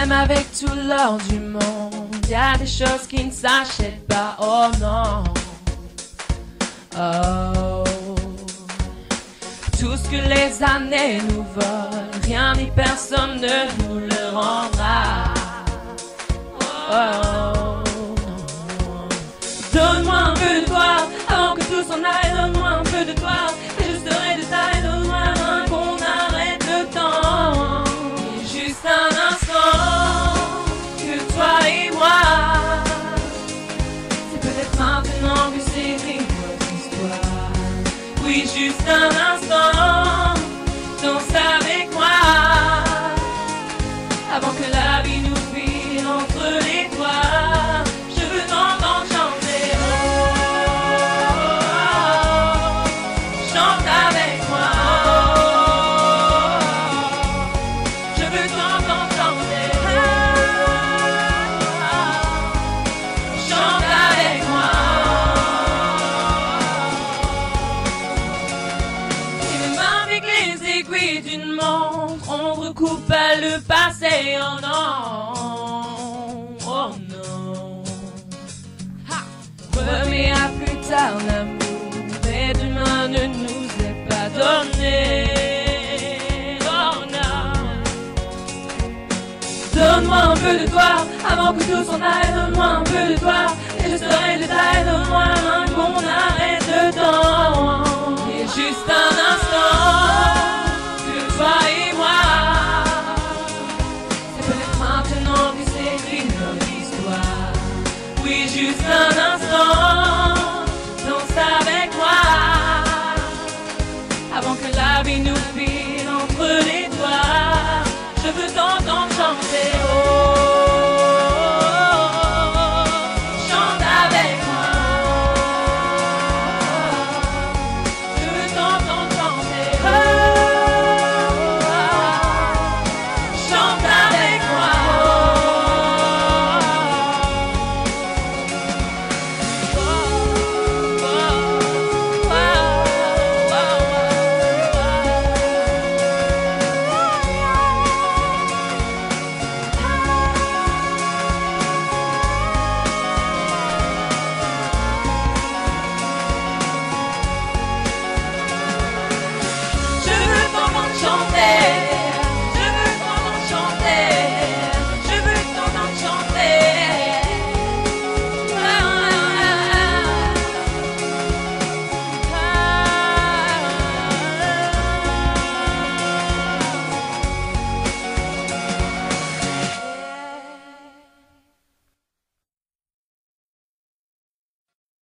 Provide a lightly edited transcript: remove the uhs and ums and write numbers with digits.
Même avec tout l'or du monde, y a des choses qui ne s'achètent pas, oh non. Oh. Tout ce que les années nous volent, rien ni personne ne nous le rendra. Oh. Donne-moi un peu de toi, avant que tout s'en aille, donne-moi un peu de toi, et je serai de taille, donne-moi la main qu'on arrête le temps. Et juste un instant, que toi et moi, c'est peut-être maintenant que c'est fini notre histoire. Oui, juste un instant, danse avec moi, avant que la vie nous file entre les doigts. Je veux t'entendre chanter, oh, chante avec moi, je veux t'entendre chanter, chante avec moi. Et même avec les aiguilles d'une montre, on recoupe à le passé, oh non, oh non. Remets à plus tard l'amour, mais demain ne nous est pas donné, oh non. Donne-moi un peu de toi, avant que tout s'en aille, donne-moi un peu de toi, et je serai de taille, donne-moi la main qu'on arrête le temps. Et juste un